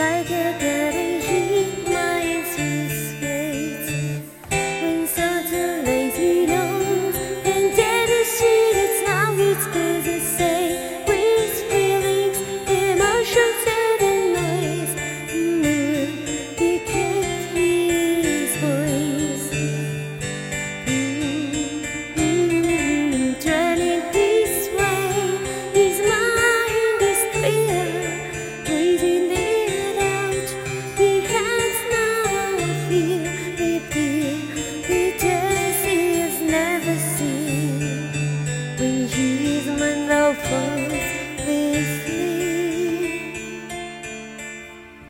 like a getting heat, my anticipate. When something lays me down, and then the shit, it's now it's cause I say, with feelings, emotions, and a noise. You can't hear his voice. Turning this way, his mind is clear. Breathing it out, he has no fear. The dance he has never seen. When he's my love for